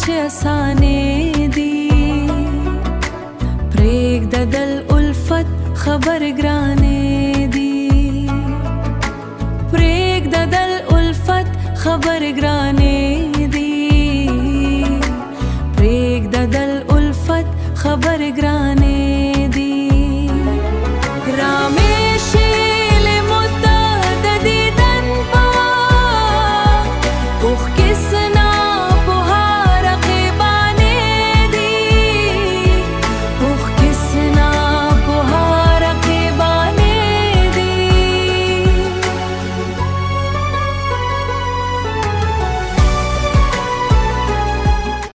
چې اسانې دي پرېږده دل الفت خبر ګرانې دي پرېږده دل الفت خبر ګرانې دي پرېږده دل الفت خبر ګرانې